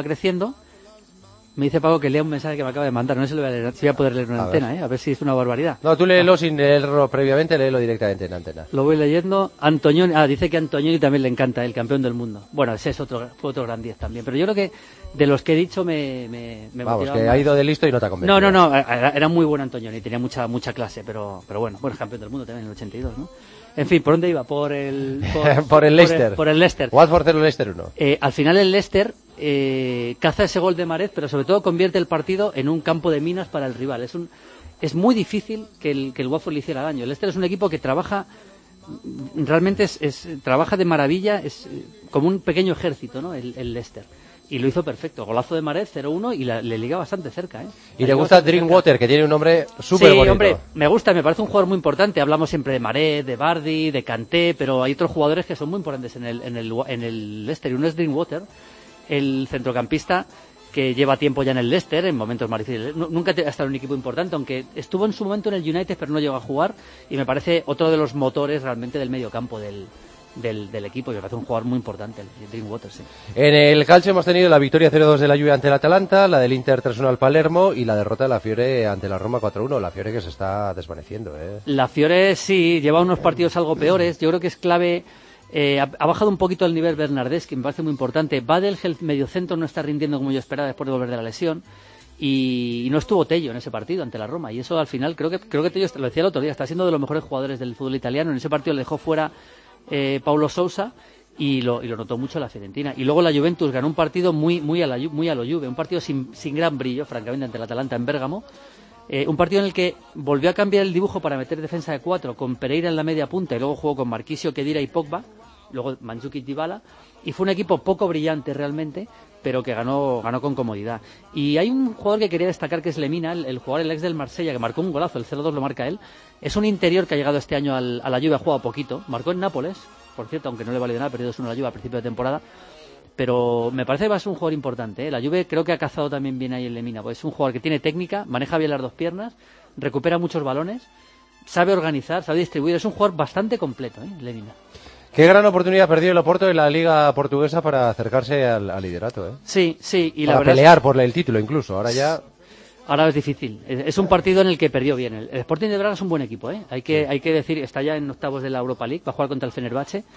Me dice Paco que lea un mensaje que me acaba de mandar, no sé si lo voy a leer, si voy a poder leer en antena, a ver si es una barbaridad. No, tú léelo sin leerlo previamente, léelo directamente en antena. Lo voy leyendo. Antonioni, dice que a Antonioni también le encanta, el campeón del mundo. Bueno, ese fue otro gran 10 también, pero yo creo que de los que he dicho me vamos, que ha ido de listo y no te ha convencido. No, era muy buen Antonioni, tenía mucha clase, pero bueno, campeón del mundo también en el 82, ¿no? En fin, ¿por dónde iba? Por el Leicester. Por el Leicester. Watford 0, Leicester 1. Al final el Leicester caza ese gol de Mahrez, pero sobre todo convierte el partido en un campo de minas para el rival. Es muy difícil que el Watford le hiciera daño. El Leicester es un equipo que trabaja, realmente trabaja de maravilla, es como un pequeño ejército, ¿no? El Leicester. Y lo hizo perfecto. Golazo de Mahrez, 0-1, y le liga bastante cerca, ¿eh? Y le gusta Drinkwater, que tiene un nombre súper bonito. Sí, hombre, me parece un jugador muy importante. Hablamos siempre de Mahrez, de Vardy, de Kanté, pero hay otros jugadores que son muy importantes en el Leicester. Y uno es Drinkwater, el centrocampista que lleva tiempo ya en el Leicester, en momentos más difíciles. Nunca ha estado en un equipo importante, aunque estuvo en su momento en el United, pero no llegó a jugar. Y me parece otro de los motores realmente del medio campo del equipo, y me parece un jugador muy importante, el Drinkwater, sí. En el calcio hemos tenido la victoria 0-2 de la Juve ante el Atalanta, la del Inter 3-1 al Palermo y la derrota de la Fiore ante la Roma 4-1. La Fiore que se está desvaneciendo, ¿eh? La Fiore sí, lleva unos partidos algo peores. Yo creo que es clave. Ha bajado un poquito el nivel Bernardeschi, me parece muy importante. Badel, el mediocentro, no está rindiendo como yo esperaba después de volver de la lesión. Y no estuvo Tello en ese partido ante la Roma, y eso al final creo que Tello, lo decía el otro día, está siendo de los mejores jugadores del fútbol italiano. En ese partido le dejó fuera Paulo Sousa y lo notó mucho la Fiorentina. Y luego la Juventus ganó un partido muy a lo Juve, un partido sin gran brillo, francamente, ante el Atalanta en Bérgamo. Un partido en el que volvió a cambiar el dibujo para meter defensa de 4 con Pereira en la media punta, y luego jugó con Marchisio, Khedira y Pogba, luego Mandzukic, Dybala, y fue un equipo poco brillante realmente, pero que ganó con comodidad. Y hay un jugador que quería destacar, que es Lemina, el jugador, el ex del Marsella, que marcó un golazo, el 0-2 lo marca él. Es un interior que ha llegado este año a la Juve, ha jugado poquito, marcó en Nápoles, por cierto, aunque no le valió nada, perdió 2-1 a la Juve a principio de temporada, pero me parece que va a ser un jugador importante, ¿eh? La Juve creo que ha cazado también bien ahí el Lemina, pues es un jugador que tiene técnica, maneja bien las dos piernas, recupera muchos balones, sabe organizar, sabe distribuir, es un jugador bastante completo, Lemina. Qué gran oportunidad perdió el Oporto en la Liga Portuguesa para acercarse al liderato, ¿eh? Sí, y para la verdad pelear por el título incluso, ahora es difícil. Es un partido en el que perdió bien. El Sporting de Braga es un buen equipo, ¿eh? Hay que decir, está ya en octavos de la Europa League, va a jugar contra el Fenerbahce,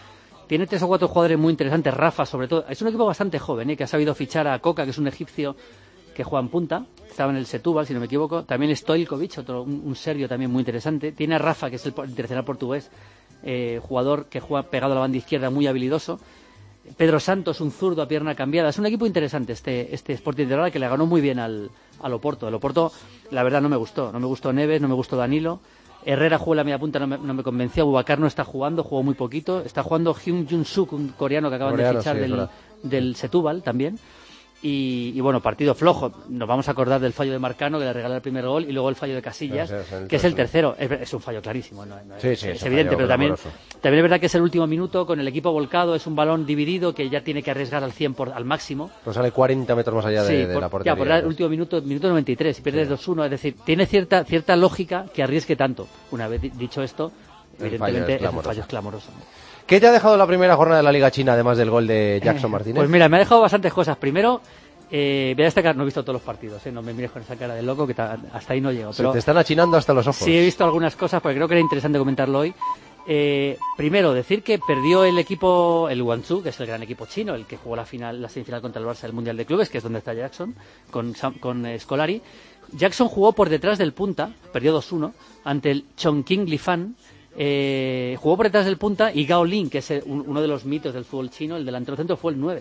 tiene 3 o 4 jugadores muy interesantes. Rafa, sobre todo, es un equipo bastante joven, que ha sabido fichar a Coca, que es un egipcio que juega en punta, estaba en el Setúbal, si no me equivoco. También Stojkovic, otro, un serbio también muy interesante. Tiene a Rafa, que es el internacional portugués, jugador que juega pegado a la banda izquierda, muy habilidoso. Pedro Santos, un zurdo a pierna cambiada. Es un equipo interesante este Sporting de Braga, que le ganó muy bien al Oporto. El Oporto, la verdad, no me gustó. No me gustó Neves, no me gustó Danilo. Herrera jugó en la media punta, no me convenció. Boubacar no está jugando, jugó muy poquito. Está jugando Hyun Jun Suk, un coreano que acaban de fichar del Setúbal también. Y bueno, partido flojo. Nos vamos a acordar del fallo de Marcano, que le regaló el primer gol, y luego el fallo de Casillas, que es el tercero. Es un fallo clarísimo, es evidente, pero también es verdad que es el último minuto, con el equipo volcado, es un balón dividido que ya tiene que arriesgar al 100 al máximo. Pues sale 40 metros más allá de la portería. Ya, por el último minuto 93, y pierdes 2-1, es decir, tiene cierta lógica que arriesgue tanto. Una vez dicho esto, evidentemente el fallo es clamoroso. ¿Qué te ha dejado la primera jornada de la Liga China, además del gol de Jackson Martínez? Pues mira, me ha dejado bastantes cosas. Primero, voy a destacar, no he visto todos los partidos, no me mires con esa cara de loco, que hasta ahí no llego. Pero te están achinando hasta los ojos. Sí, he visto algunas cosas, porque creo que era interesante comentarlo hoy. Primero, decir que perdió el equipo, el Guangzhou, que es el gran equipo chino, el que jugó la semifinal contra el Barça del Mundial de Clubes, que es donde está Jackson, con Scolari. Jackson jugó por detrás del punta, perdió 2-1, ante el Chongqing Lifan. Jugó por detrás del punta, y Gao Ling, que es uno de los mitos del fútbol chino, el delantero centro, fue el 9.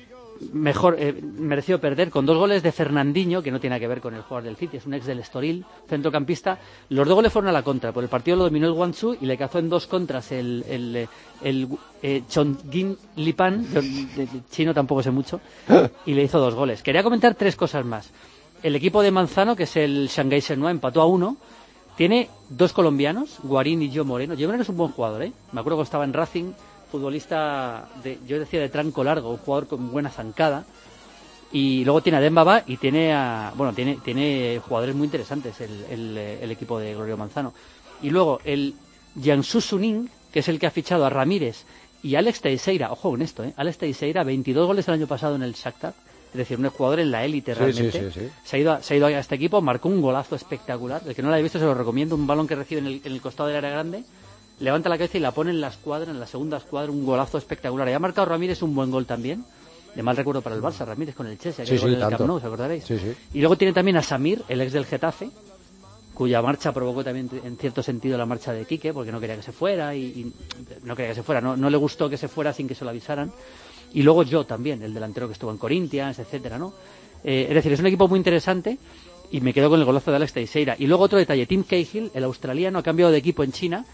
Mereció perder con 2 goles de Fernandinho, que no tiene que ver con el jugador del City, es un ex del Estoril, centrocampista. Los 2 goles fueron a la contra, por el partido lo dominó el Guangzhou y le cazó en 2 contras el Chongqing Lipan, de chino tampoco sé mucho, y le hizo 2 goles. Quería comentar 3 cosas más. El equipo de Manzano, que es el Shanghái Shenhua, empató a 1. Tiene 2 colombianos, Guarín y Gio Moreno. Gio Moreno es un buen jugador, Me acuerdo que estaba en Racing, futbolista, yo decía de tranco largo, un jugador con buena zancada. Y luego tiene a Dembaba y tiene jugadores muy interesantes el equipo de Gregorio Manzano. Y luego el Jiangsu Suning, que es el que ha fichado a Ramírez y Alex Teixeira. Ojo con esto, Alex Teixeira, 22 goles el año pasado en el Shakhtar. Es decir, un jugador en la élite realmente. Sí. Se ha ido a este equipo, marcó un golazo espectacular. El que no lo haya visto se lo recomiendo. Un balón que recibe en el costado del área grande, levanta la cabeza y la pone en la escuadra, en la segunda escuadra, un golazo espectacular. Y ha marcado Ramírez un buen gol también. De mal recuerdo para el Barça, Ramírez con el Chelsea, que en el Camp Nou, ¿os acordaréis? Sí. Y luego tiene también a Samir, el ex del Getafe, cuya marcha provocó también en cierto sentido la marcha de Quique, porque no quería que se fuera y no quería que se fuera, no le gustó que se fuera sin que se lo avisaran. Y luego yo también, el delantero que estuvo en Corinthians, etcétera, ¿no? Es decir, es un equipo muy interesante, y me quedo con el golazo de Alex Teixeira. Y luego otro detalle, Tim Cahill, el australiano, ha cambiado de equipo en China.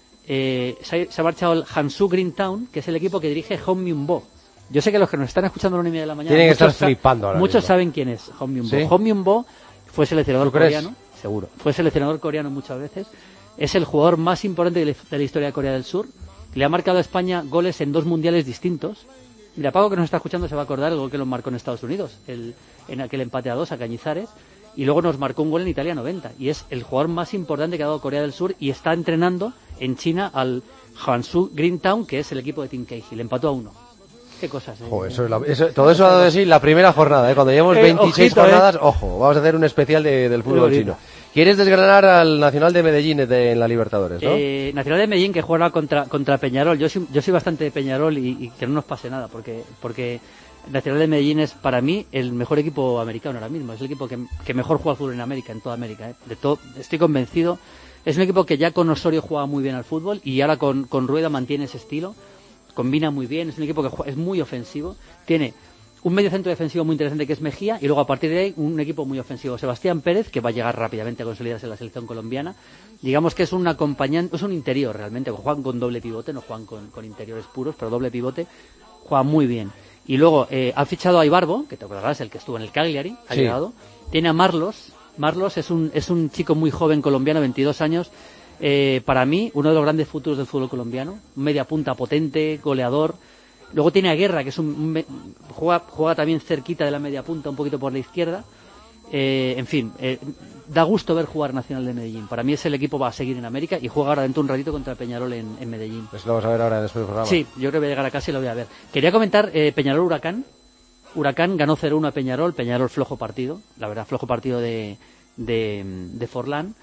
Se ha marchado el Hansu Greentown, que es el equipo que dirige Hong Myung-bo. Yo sé que los que nos están escuchando a la 1:30 de la mañana tienen que estar flipando ahora muchos mismo. Saben quién es Hong Myung-bo. ¿Sí? Hong Myung-bo fue seleccionador coreano, seguro. Fue seleccionador coreano muchas veces. Es el jugador más importante de la historia de Corea del Sur. Le ha marcado a España goles en 2 mundiales distintos. Mira, Paco, que nos está escuchando, se va a acordar el gol que nos marcó en Estados Unidos, en aquel empate a 2 a Cañizares, y luego nos marcó un gol en Italia 90, y es el jugador más importante que ha dado Corea del Sur, y está entrenando en China al Hansu Greentown, que es el equipo de Tim Cahill. Empató a 1. Qué cosas, todo eso ha dado de sí la primera jornada, Cuando llevamos 26 jornadas, ojo, vamos a hacer un especial del fútbol chino. ¿Quieres desgranar al Nacional de Medellín en la Libertadores, no? Nacional de Medellín, que juega contra Peñarol. Yo soy bastante de Peñarol y que no nos pase nada, porque Nacional de Medellín es para mí el mejor equipo americano ahora mismo. Es el equipo que mejor juega al fútbol en América, en toda América. Estoy convencido. Es un equipo que ya con Osorio juega muy bien al fútbol, y ahora con Rueda mantiene ese estilo. Combina muy bien, es un equipo que es muy ofensivo. Tiene un medio centro defensivo muy interesante, que es Mejía, y luego a partir de ahí un equipo muy ofensivo. Sebastián Pérez, que va a llegar rápidamente a consolidarse en la selección colombiana. Digamos que es un acompañante, es un interior realmente, juegan con doble pivote, no juegan con interiores puros, pero doble pivote, juega muy bien. Y luego ha fichado a Ibarbo, que te acordarás, el que estuvo en el Cagliari, ha llegado. Tiene a Marlos es un chico muy joven colombiano, 22 años, para mí uno de los grandes futuros del fútbol colombiano, un media punta potente, goleador. Luego tiene a Guerra, que es juega también cerquita de la media punta, un poquito por la izquierda. En fin, da gusto ver jugar Nacional de Medellín. Para mí es el equipo va a seguir en América, y juega ahora dentro de un ratito contra Peñarol en Medellín. Pues lo vamos a ver ahora después del programa. Sí, yo creo que voy a llegar a casa y lo voy a ver. Quería comentar Peñarol Huracán. Huracán ganó 0-1 a Peñarol. Peñarol flojo partido, la verdad, flojo partido de Forlán.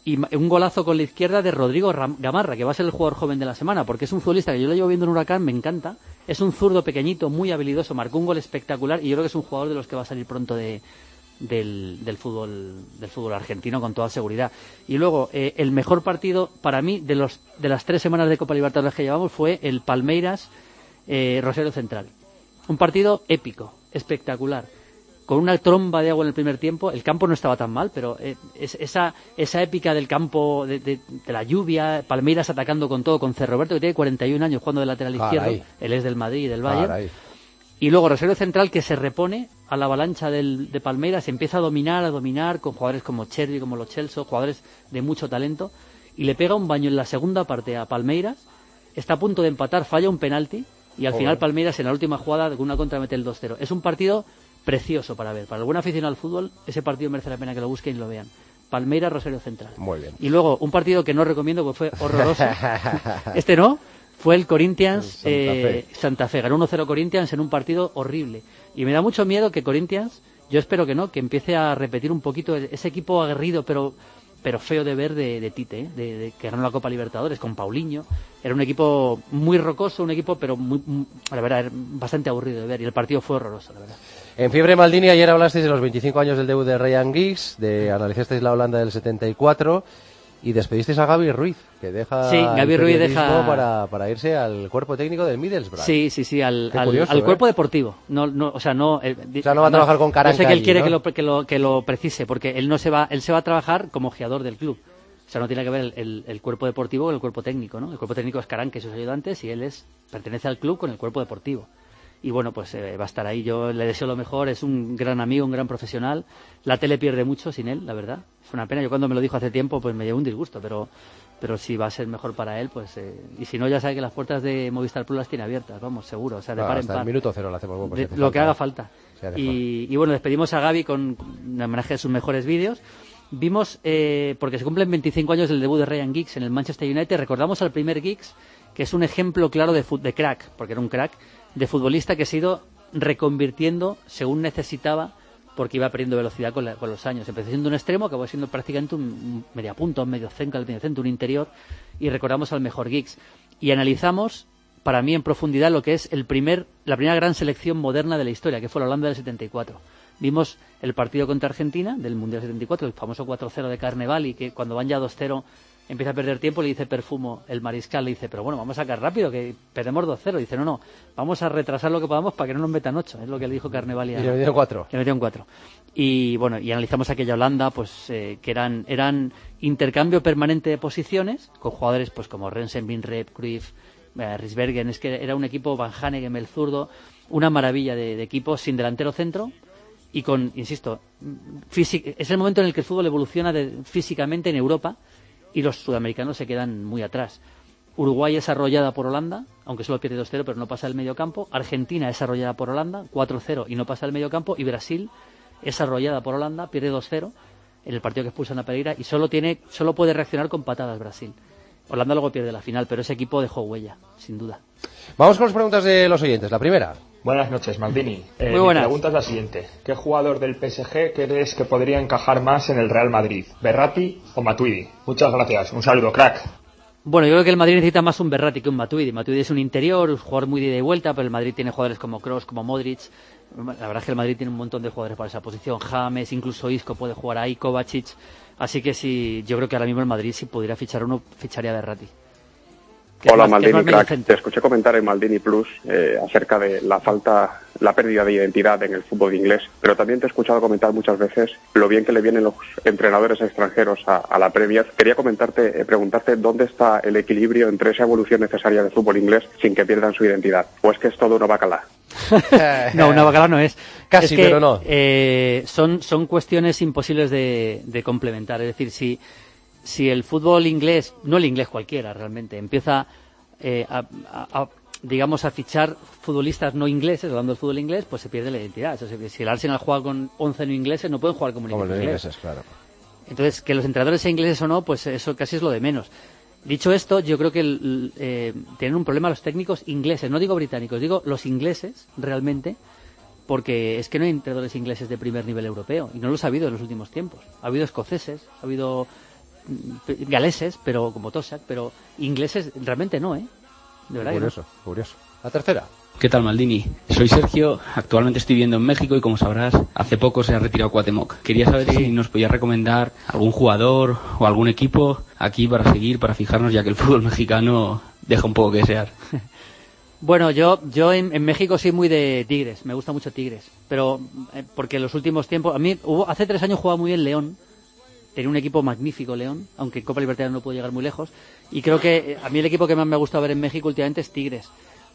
y un golazo con la izquierda de Rodrigo Gamarra, que va a ser el jugador joven de la semana, porque es un futbolista que yo lo llevo viendo en Huracán, me encanta. Es un zurdo pequeñito, muy habilidoso, marcó un gol espectacular y yo creo que es un jugador de los que va a salir pronto del fútbol argentino con toda seguridad. Y luego, el mejor partido para mí de las 3 semanas de Copa Libertadores que llevamos fue el Palmeiras Rosario Central. Un partido épico, espectacular, con una tromba de agua en el primer tiempo. El campo no estaba tan mal, pero esa épica del campo, de la lluvia, Palmeiras atacando con todo, con Cerro Roberto, que tiene 41 años jugando de lateral izquierdo, él es del Madrid y del Bayern. Y luego Rosario Central, que se repone a la avalancha de Palmeiras, empieza a dominar con jugadores como Chervi, como Lo Celso, jugadores de mucho talento, y le pega un baño en la segunda parte a Palmeiras, está a punto de empatar, falla un penalti, y al final Palmeiras en la última jugada con una contra mete el 2-0. Es un partido precioso para ver. Para algún aficionado al fútbol, ese partido merece la pena que lo busquen y lo vean. Palmeiras Rosario Central. Muy bien. Y luego, un partido que no recomiendo porque fue horroroso. Fue el Corinthians Santa Fe. Ganó 1-0 Corinthians en un partido horrible. Y me da mucho miedo que Corinthians, yo espero que no, que empiece a repetir un poquito ese equipo aguerrido, pero feo de ver de Tite, de que ganó la Copa Libertadores con Paulinho. Era un equipo muy rocoso, un equipo pero la verdad, era bastante aburrido de ver, y el partido fue horroroso, la verdad. En Fiebre Maldini ayer hablasteis de los 25 años del debut de Ryan Giggs, analizasteis la Holanda del 74 y despedisteis a Gaby Ruiz, que deja Gaby Ruiz para irse al cuerpo técnico del Middlesbrough. Sí, al cuerpo deportivo. No va a trabajar con Caranca. Yo sé que él quiere que lo precise, porque él se va a trabajar como ojeador del club. O sea, no tiene que ver el cuerpo deportivo con el cuerpo técnico, ¿no? El cuerpo técnico es Caranca y sus ayudantes, y él pertenece al club con el cuerpo deportivo. Y bueno, pues va a estar ahí. Yo le deseo lo mejor, es un gran amigo, un gran profesional. La tele pierde mucho sin él, la verdad. Es una pena. Yo cuando me lo dijo hace tiempo, pues me llevó un disgusto, pero si va a ser mejor para él, pues y si no, ya sabe que las puertas de Movistar Plus las tiene abiertas, vamos, seguro. O sea, de par en par. Hasta el minuto cero lo hacemos. Lo que haga falta. Y bueno, despedimos a Gaby con un homenaje de sus mejores vídeos. Vimos, porque se cumplen 25 años del debut de Ryan Giggs en el Manchester United, recordamos al primer Giggs, que es un ejemplo claro de crack, porque era un crack, de futbolista que se ha ido reconvirtiendo según necesitaba, porque iba perdiendo velocidad con los años. Empezó siendo un extremo, acabó siendo prácticamente un mediapunta, un medio centro, un interior, y recordamos al mejor Giggs. Y analizamos, para mí en profundidad, lo que es la primera gran selección moderna de la historia, que fue la Holanda del 74. Vimos el partido contra Argentina del Mundial 74, el famoso 4-0 de Carnevale, y que cuando van ya 2-0 empieza a perder tiempo, le dice Perfumo, el mariscal, le dice, pero bueno, vamos a sacar rápido, que perdemos 2-0. Dice, no, vamos a retrasar lo que podamos para que no nos metan 8, es lo que le dijo Carnevale. Y le metieron 4. Le metieron 4. Y bueno, y analizamos aquella Holanda, pues que eran intercambio permanente de posiciones, con jugadores pues como Rensen, Binrep, Cruyff, Risbergen. Es que era un equipo, Van Hanegem, el zurdo, una maravilla de equipo, sin delantero centro, y con, insisto, es el momento en el que el fútbol evoluciona físicamente en Europa, y los sudamericanos se quedan muy atrás. Uruguay es arrollada por Holanda, aunque solo pierde 2-0, pero no pasa el medio campo. Argentina es arrollada por Holanda, 4-0, y no pasa el medio campo. Y Brasil es arrollada por Holanda, pierde 2-0 en el partido que expulsan a Pereira, y solo puede reaccionar con patadas Brasil. Holanda luego pierde la final, pero ese equipo dejó huella, sin duda. Vamos con las preguntas de los oyentes. La primera. Buenas noches, Maldini. Muy buenas. Mi pregunta es la siguiente. ¿Qué jugador del PSG crees que podría encajar más en el Real Madrid? ¿Berratti o Matuidi? Muchas gracias. Un saludo, crack. Bueno, yo creo que el Madrid necesita más un Berratti que un Matuidi. Matuidi es un interior, un jugador muy de ida y vuelta, pero el Madrid tiene jugadores como Kroos, como Modric. La verdad es que el Madrid tiene un montón de jugadores para esa posición. James, incluso Isco puede jugar ahí, Kovacic. Así que sí, yo creo que ahora mismo el Madrid, si pudiera fichar uno, ficharía a Berratti. Hola Maldini, crack. Te escuché comentar en Maldini Plus acerca de la pérdida de identidad en el fútbol inglés, pero también te he escuchado comentar muchas veces lo bien que le vienen los entrenadores extranjeros a la Premier. Quería preguntarte dónde está el equilibrio entre esa evolución necesaria del fútbol inglés sin que pierdan su identidad, o es que es todo una bacalá. No, una bacalá no es. Casi, es que, pero no. Son cuestiones imposibles de complementar. Es decir, si el fútbol inglés, no el inglés cualquiera realmente, empieza a fichar futbolistas no ingleses, hablando del fútbol inglés, pues se pierde la identidad. Si el Arsenal juega con 11 no ingleses, no pueden jugar como ingleses, claro. Entonces, que los entrenadores sean ingleses o no, pues eso casi es lo de menos. Dicho esto, yo creo que tienen un problema los técnicos ingleses, no digo británicos, digo los ingleses realmente, porque es que no hay entrenadores ingleses de primer nivel europeo, y no los ha habido en los últimos tiempos. Ha habido escoceses, ha habido galeses, pero como Tosak, pero ingleses realmente no, ¿eh? De verdad. Curioso, curioso. La tercera. ¿Qué tal, Maldini? Soy Sergio, actualmente estoy viviendo en México y como sabrás, hace poco se ha retirado Cuauhtémoc. Quería saber si nos podías recomendar algún jugador o algún equipo aquí para seguir, para fijarnos, ya que el fútbol mexicano deja un poco que desear. Bueno, yo en México soy muy de Tigres, me gusta mucho Tigres, pero porque en los últimos tiempos, hace 3 años jugaba muy bien León, tenía un equipo magnífico León, aunque en Copa Libertadores no pudo llegar muy lejos, y creo que a mí el equipo que más me ha gustado ver en México últimamente es Tigres,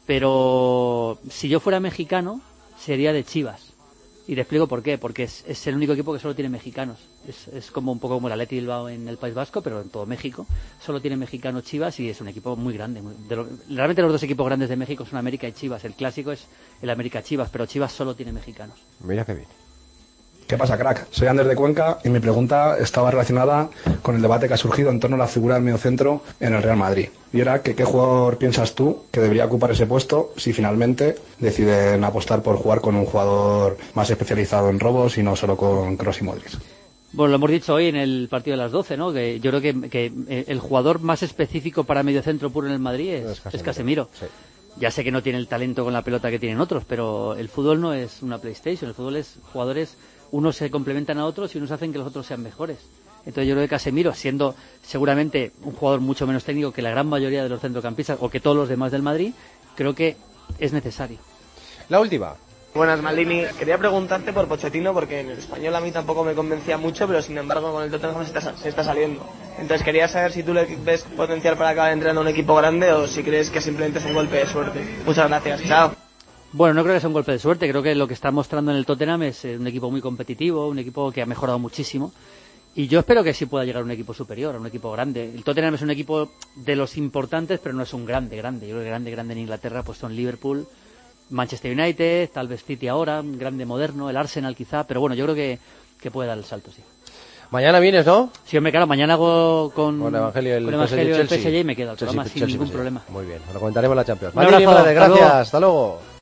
pero si yo fuera mexicano sería de Chivas. Y te explico por qué, porque es el único equipo que solo tiene mexicanos. Es como un poco como el Athletic Bilbao en el País Vasco, pero en todo México. Solo tiene mexicanos Chivas y es un equipo muy grande. Realmente los 2 equipos grandes de México son América y Chivas. El clásico es el América Chivas, pero Chivas solo tiene mexicanos. Mira qué bien. ¿Qué pasa, crack? Soy Ander de Cuenca y mi pregunta estaba relacionada con el debate que ha surgido en torno a la figura del mediocentro en el Real Madrid. Y era que qué jugador piensas tú que debería ocupar ese puesto si finalmente deciden apostar por jugar con un jugador más especializado en robos y no solo con Kroos y Modric. Bueno, lo hemos dicho hoy en el partido de las 12, ¿no? Que yo creo que el jugador más específico para mediocentro puro en el Madrid es Casemiro. Sí. Ya sé que no tiene el talento con la pelota que tienen otros, pero el fútbol no es una PlayStation. El fútbol es jugadores, unos se complementan a otros y unos hacen que los otros sean mejores. Entonces yo creo que Casemiro, siendo seguramente un jugador mucho menos técnico que la gran mayoría de los centrocampistas o que todos los demás del Madrid, creo que es necesario. La última. Buenas, Maldini. Quería preguntarte por Pochettino, porque en el español a mí tampoco me convencía mucho, pero sin embargo con el Tottenham se está saliendo. Entonces quería saber si tú le ves potencial para acabar entrenando a un equipo grande o si crees que simplemente es un golpe de suerte. Muchas gracias. Chao. Bueno, no creo que sea un golpe de suerte. Creo que lo que está mostrando en el Tottenham es un equipo muy competitivo, un equipo que ha mejorado muchísimo. Y yo espero que sí pueda llegar a un equipo superior, a un equipo grande. El Tottenham es un equipo de los importantes, pero no es un grande. Yo creo que grande en Inglaterra pues son Liverpool, Manchester United, tal vez City ahora, un grande moderno, el Arsenal quizá, pero bueno, yo creo que puede dar el salto, sí. Mañana vienes, ¿no? Sí, hombre, claro, mañana hago con Evangelio del PSG y me quedo al programa sin ningún problema. Muy bien, lo comentaremos en la Champions. Un abrazo, gracias, hasta luego.